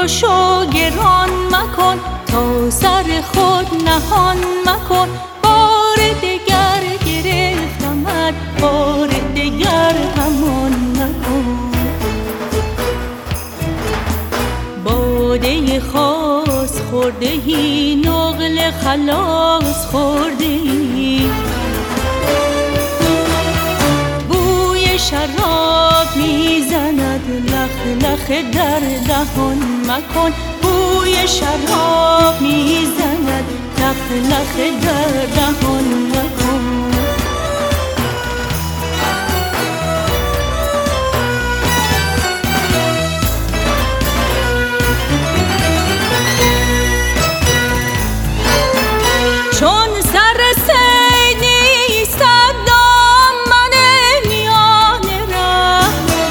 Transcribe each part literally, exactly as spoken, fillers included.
تراشو گران مکن، تا سر خود نهان مکن. بار دگر گرفتمت، بار دگر همان مکن. باده خاص خورده ای، نقل خلاص خورده ای. بوی شراب میزند، لخ لخ در دهان مکن. بوی شراب میزند، لخ لخ در دهان مکن. چون سر صید نیستد دامن میان ره،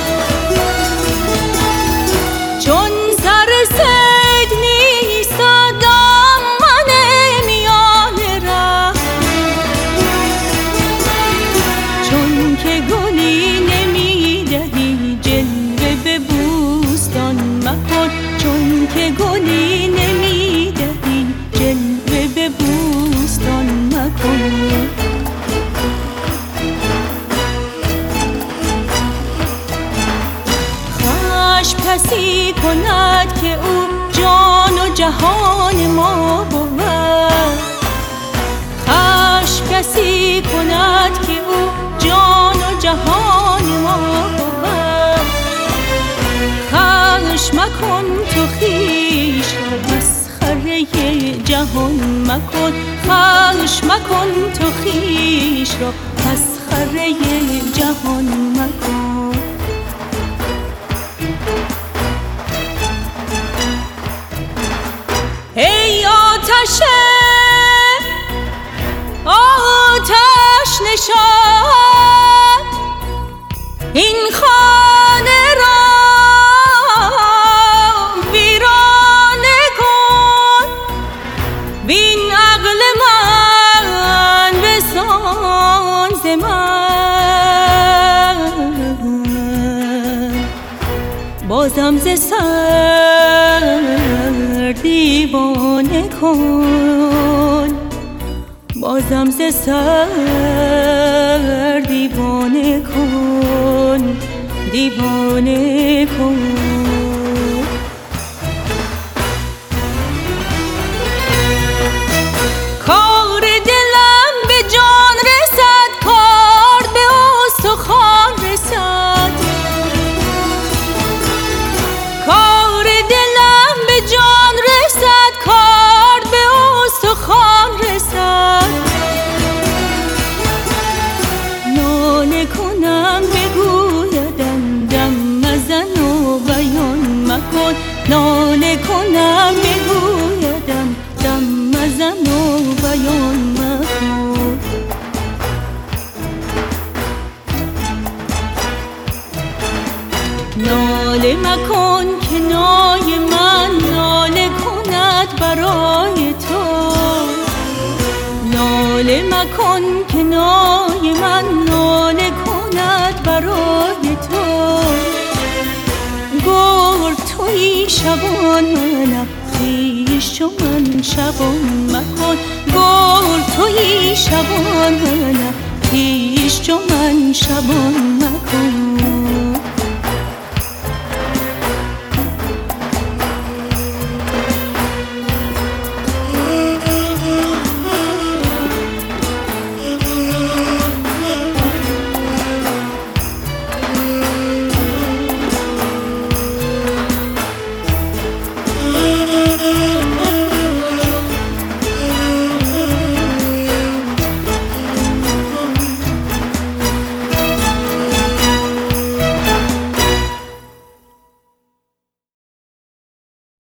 چون سر صید نیستد دامن میان ره. چون که گلی نمیدهی جلوه به بوستان مکن. چون که گلی نمیدهی جلوه به بوستان مکن. خشم کسی کند که او جان و جهان ما بود. خشم کسی کند که او جان و جهان ما بود. خشم مکن تو خویش را، مسخره جهان مکن. خشم مکن تو خویش را، مسخره جهان مکن. ای آتش آتش نشان، این خانه را ویرانه کن. بین عقل من بسان ز من، بازم ز سر دیوانه کن. بازم ز سر دیوانه کن، دیوانه کن. کار دلم به جان رسد، کار به استخوان رسد. کار دلم به جان رسد، کار به استخوان رسد. ناله کنم بگویدم دم مزن و بیان مکن. ناله کنم بگویدم دم مزن و بیان مکن. ناله مکن که نای من ناله کند برای تو. ناله مکن که نای من ناله کند برای تو. گرگ تویی شبان منم، خویش چو من شبان مکن. گرگ تویی شبان منم، خویش چو من شبان مکن.